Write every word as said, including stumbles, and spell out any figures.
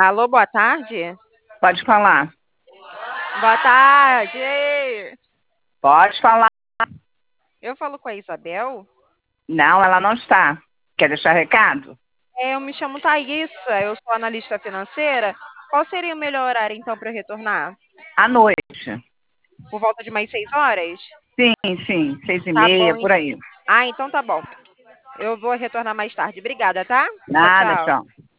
Alô, boa tarde? Pode falar. Boa tarde! Pode falar. Eu falo com a Isabel? Não, ela não está. Quer deixar recado? É, eu me chamo Thaísa, eu sou analista financeira. Qual seria o melhor horário, então, para eu retornar? À noite. Por volta de mais seis horas? Sim, sim. Seis e Tá meia, bom. por aí. Ah, então tá bom. Eu vou retornar mais tarde. Obrigada, tá? Tchau, Nada, tchau. tchau.